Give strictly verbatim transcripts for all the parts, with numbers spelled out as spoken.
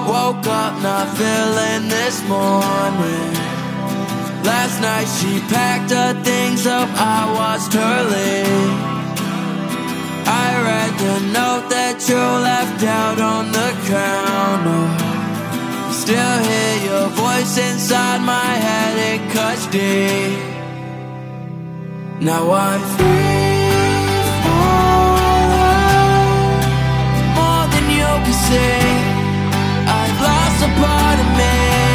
Woke up not feeling this morning. Last night she packed her things up, I watched her leave. I read the note that you left out on the counter. Still hear your voice inside my head, it cuts deep. Now I'm free falling, more than you can see. I've lost a part of me.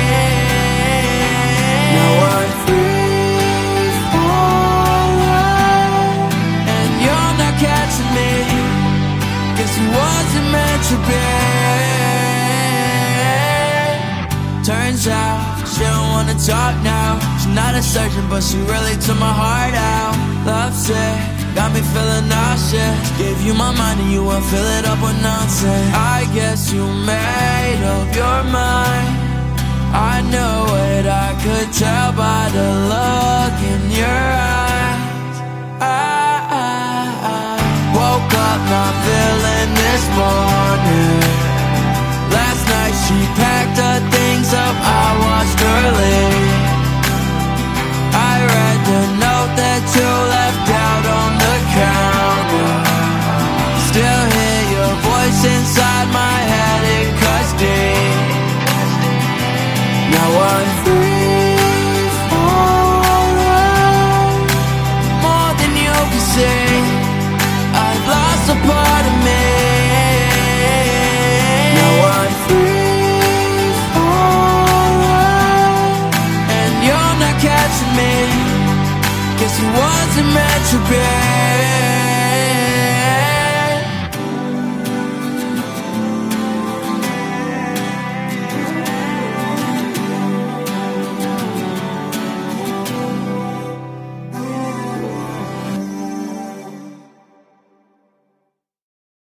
Now I'm free falling, and you're not catching me. Guess it wasn't meant to be. Turns out she don't wanna talk now. She's not a surgeon, but she really took my heart out. Love sick, got me feeling nauseous. Gave you my mind and you won't fill it up with nonsense. I guess you made up your mind. I knew it, I could tell by the look in your eyes. I, I, I woke up not feeling this morning.